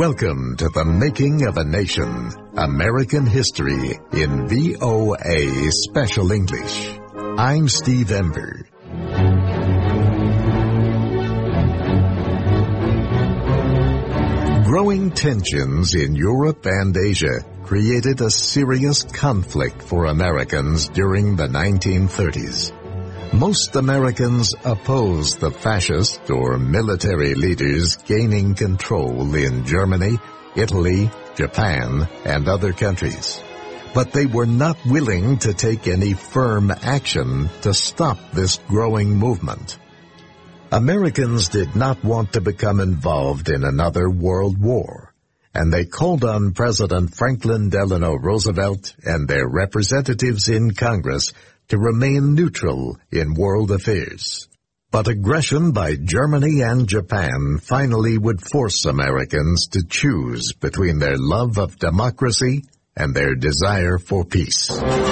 Welcome to The Making of a Nation, American History in VOA Special English. I'm Steve Ember. Growing tensions in Europe and Asia created a serious conflict for Americans during the 1930s. Most Americans opposed the fascist or military leaders gaining control in Germany, Italy, Japan, and other countries. But they were not willing to take any firm action to stop this growing movement. Americans did not want to become involved in another world war, and they called on President Franklin Delano Roosevelt and their representatives in Congress to remain neutral in world affairs. But aggression by Germany and Japan finally would force Americans to choose between their love of democracy and their desire for peace.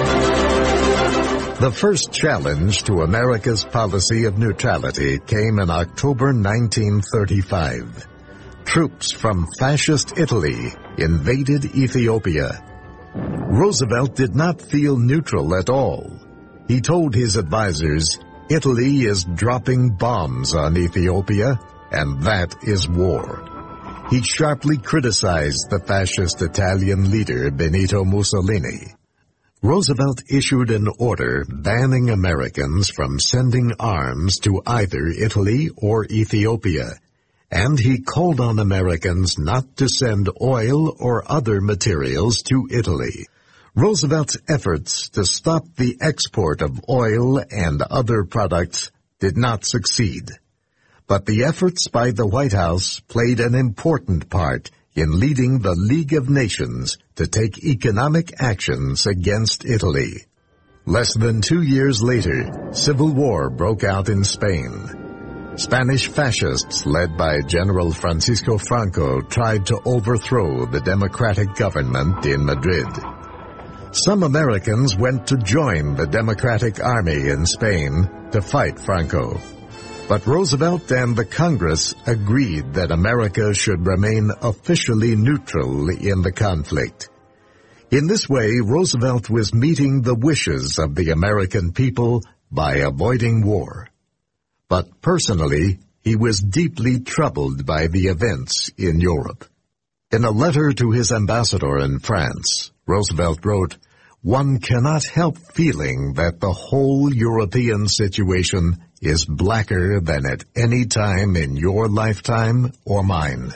The first challenge to America's policy of neutrality came in October 1935. Troops from fascist Italy invaded Ethiopia. Roosevelt did not feel neutral at all. He told his advisers, "Italy is dropping bombs on Ethiopia, and that is war." He sharply criticized the fascist Italian leader Benito Mussolini. Roosevelt issued an order banning Americans from sending arms to either Italy or Ethiopia, and he called on Americans not to send oil or other materials to Italy. Roosevelt's efforts to stop the export of oil and other products did not succeed. But the efforts by the White House played an important part in leading the League of Nations to take economic actions against Italy. Less than 2 years later, civil war broke out in Spain. Spanish fascists led by General Francisco Franco tried to overthrow the democratic government in Madrid. Some Americans went to join the Democratic Army in Spain to fight Franco. But Roosevelt and the Congress agreed that America should remain officially neutral in the conflict. In this way, Roosevelt was meeting the wishes of the American people by avoiding war. But personally, he was deeply troubled by the events in Europe. In a letter to his ambassador in France, Roosevelt wrote, "One cannot help feeling that the whole European situation is blacker than at any time in your lifetime or mine."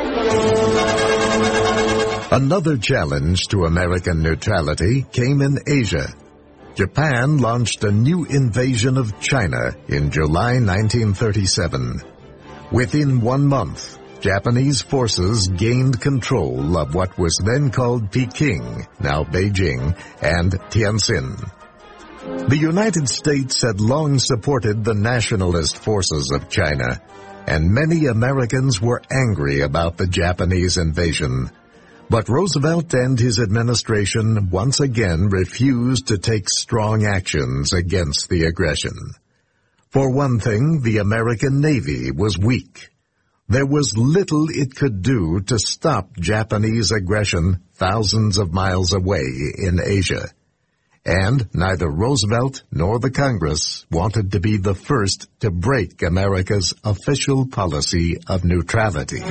Another challenge to American neutrality came in Asia. Japan launched a new invasion of China in July 1937. Within 1 month, Japanese forces gained control of what was then called Peking, now Beijing, and Tianjin. The United States had long supported the nationalist forces of China, and many Americans were angry about the Japanese invasion. But Roosevelt and his administration once again refused to take strong actions against the aggression. For one thing, the American Navy was weak. There was little it could do to stop Japanese aggression thousands of miles away in Asia. And neither Roosevelt nor the Congress wanted to be the first to break America's official policy of neutrality.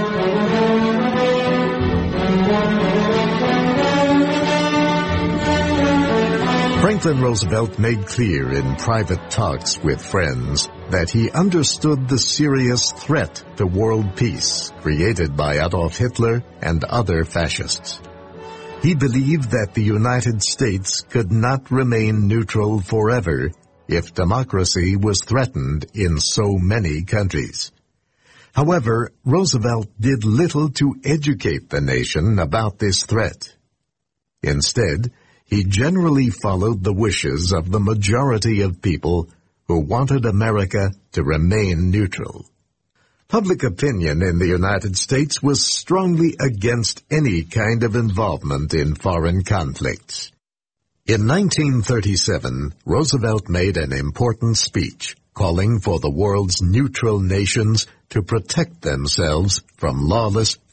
Franklin Roosevelt made clear in private talks with friends that he understood the serious threat to world peace created by Adolf Hitler and other fascists. He believed that the United States could not remain neutral forever if democracy was threatened in so many countries. However, Roosevelt did little to educate the nation about this threat. Instead, he generally followed the wishes of the majority of people who wanted America to remain neutral. Public opinion in the United States was strongly against any kind of involvement in foreign conflicts. In 1937, Roosevelt made an important speech calling for the world's neutral nations to protect themselves from lawless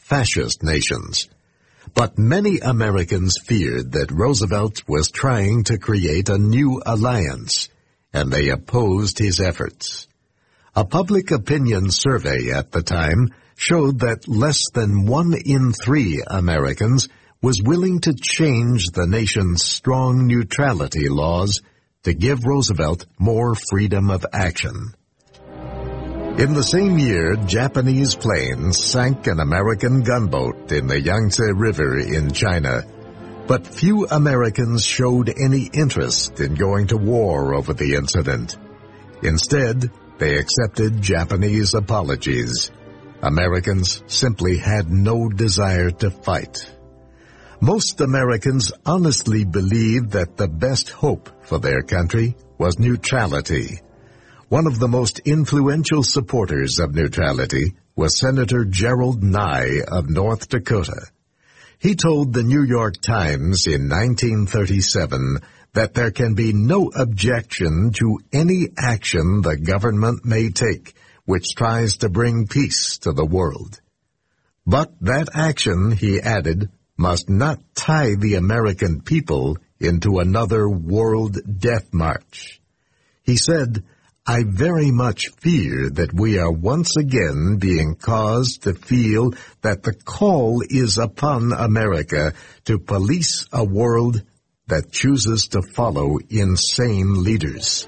fascist nations. But many Americans feared that Roosevelt was trying to create a new alliance, and they opposed his efforts. A public opinion survey at the time showed that less than 1 in 3 Americans was willing to change the nation's strong neutrality laws to give Roosevelt more freedom of action. In the same year, Japanese planes sank an American gunboat in the Yangtze River in China, but few Americans showed any interest in going to war over the incident. Instead, they accepted Japanese apologies. Americans simply had no desire to fight. Most Americans honestly believed that the best hope for their country was neutrality. One of the most influential supporters of neutrality was Senator Gerald Nye of North Dakota. He told the New York Times in 1937 that there can be no objection to any action the government may take which tries to bring peace to the world. But that action, he added, must not tie the American people into another world death march. He said, "I very much fear that we are once again being caused to feel that the call is upon America to police a world that chooses to follow insane leaders."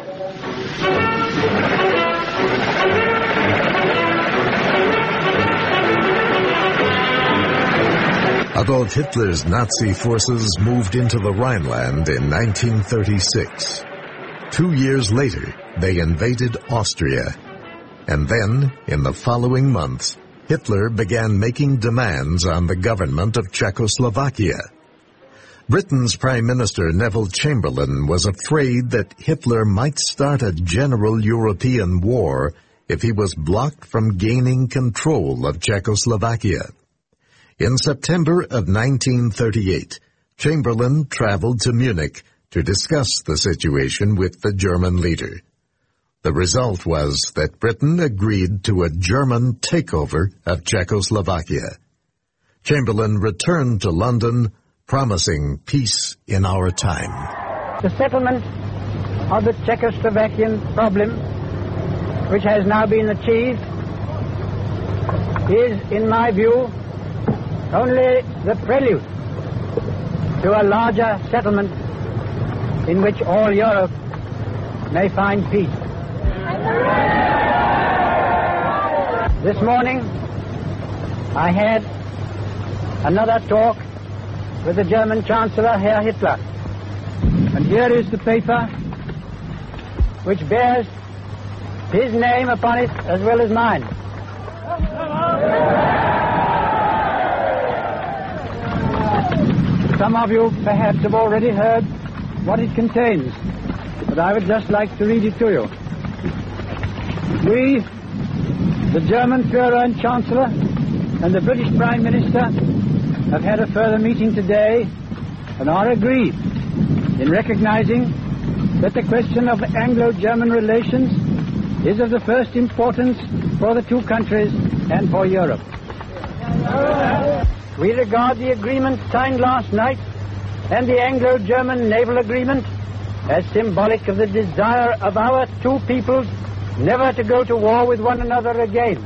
Adolf Hitler's Nazi forces moved into the Rhineland in 1936. 2 years later, they invaded Austria. And then, in the following months, Hitler began making demands on the government of Czechoslovakia. Britain's Prime Minister Neville Chamberlain was afraid that Hitler might start a general European war if he was blocked from gaining control of Czechoslovakia. In September of 1938, Chamberlain traveled to Munich to discuss the situation with the German leader. The result was that Britain agreed to a German takeover of Czechoslovakia. Chamberlain returned to London, promising peace in our time. The settlement of the Czechoslovakian problem, which has now been achieved, is, in my view, only the prelude to a larger settlement in which all Europe may find peace. This morning, I had another talk with the German Chancellor, Herr Hitler. And here is the paper which bears his name upon it as well as mine. Some of you perhaps have already heard what it contains, but I would just like to read it to you. We, the German Führer and Chancellor, and the British Prime Minister have had a further meeting today and are agreed in recognizing that the question of Anglo-German relations is of the first importance for the two countries and for Europe. We regard the agreement signed last night and the Anglo-German naval agreement as symbolic of the desire of our two peoples never to go to war with one another again.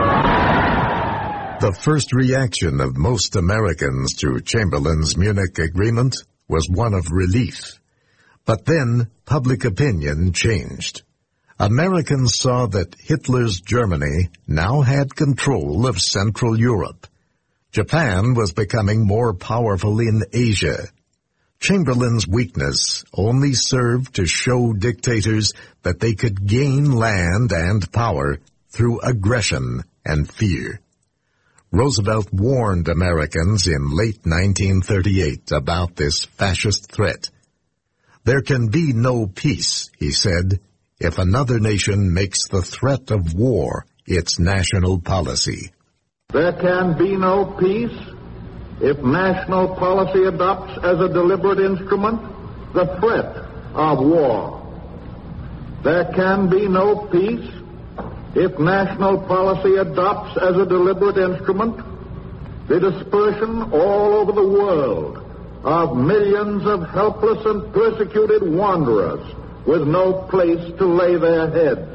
The first reaction of most Americans to Chamberlain's Munich agreement was one of relief. But then public opinion changed. Americans saw that Hitler's Germany now had control of Central Europe. Japan was becoming more powerful in Asia. Chamberlain's weakness only served to show dictators that they could gain land and power through aggression and fear. Roosevelt warned Americans in late 1938 about this fascist threat. There can be no peace, he said, if another nation makes the threat of war its national policy. There can be no peace if national policy adopts as a deliberate instrument the threat of war. There can be no peace if national policy adopts as a deliberate instrument the dispersion all over the world of millions of helpless and persecuted wanderers with no place to lay their heads.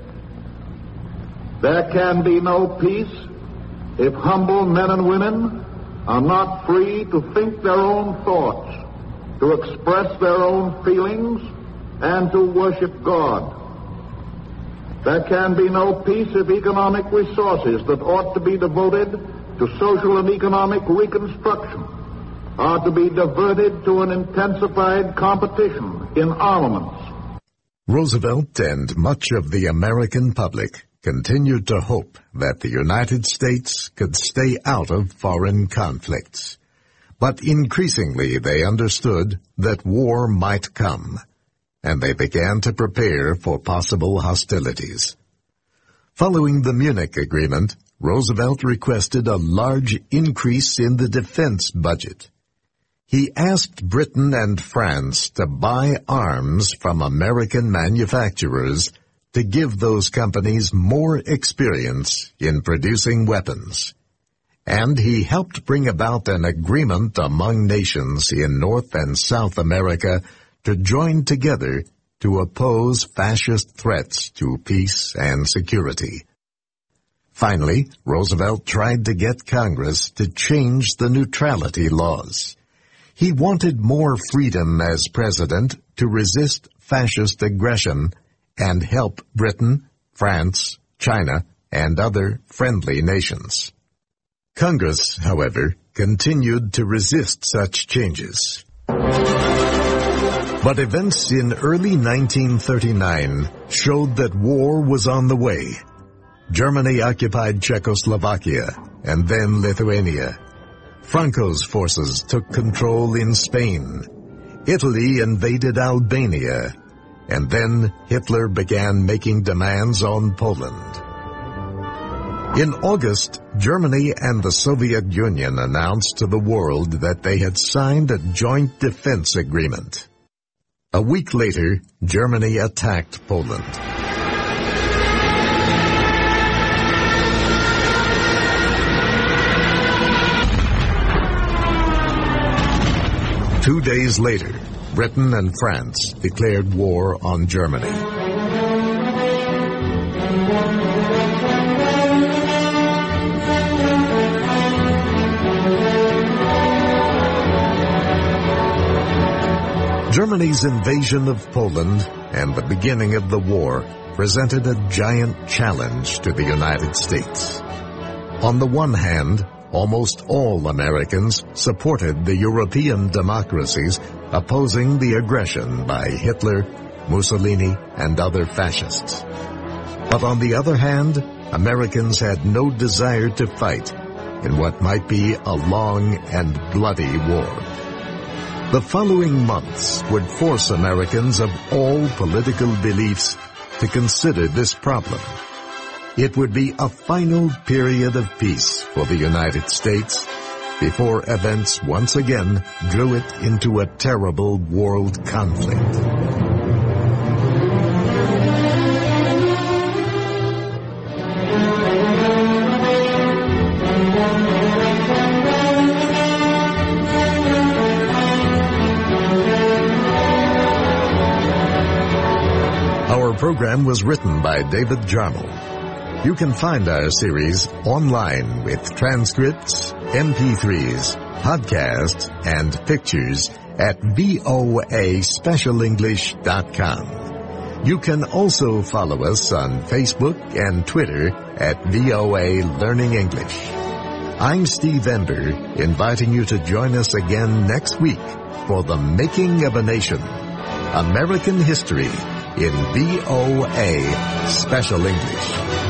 There can be no peace if humble men and women are not free to think their own thoughts, to express their own feelings, and to worship God. There can be no peace if economic resources that ought to be devoted to social and economic reconstruction are to be diverted to an intensified competition in armaments. Roosevelt and much of the American public continued to hope that the United States could stay out of foreign conflicts. But increasingly they understood that war might come, and they began to prepare for possible hostilities. Following the Munich Agreement, Roosevelt requested a large increase in the defense budget. He asked Britain and France to buy arms from American manufacturers to give those companies more experience in producing weapons. And he helped bring about an agreement among nations in North and South America to join together to oppose fascist threats to peace and security. Finally, Roosevelt tried to get Congress to change the neutrality laws. He wanted more freedom as president to resist fascist aggression and help Britain, France, China, and other friendly nations. Congress, however, continued to resist such changes. But events in early 1939 showed that war was on the way. Germany occupied Czechoslovakia and then Lithuania. Franco's forces took control in Spain. Italy invaded Albania. And then Hitler began making demands on Poland. In August, Germany and the Soviet Union announced to the world that they had signed a joint defense agreement. A week later, Germany attacked Poland. Two days later, Britain and France declared war on Germany. Germany's invasion of Poland and the beginning of the war presented a giant challenge to the United States. On the one hand, almost all Americans supported the European democracies opposing the aggression by Hitler, Mussolini, and other fascists. But on the other hand, Americans had no desire to fight in what might be a long and bloody war. The following months would force Americans of all political beliefs to consider this problem. It would be a final period of peace for the United States before events once again drew it into a terrible world conflict. Our program was written by David Jarmel. You can find our series online with transcripts, MP3s, podcasts, and pictures at voaspecialenglish.com. You can also follow us on Facebook and Twitter at VOA Learning English. I'm Steve Ember, inviting you to join us again next week for The Making of a Nation, American History in VOA Special English.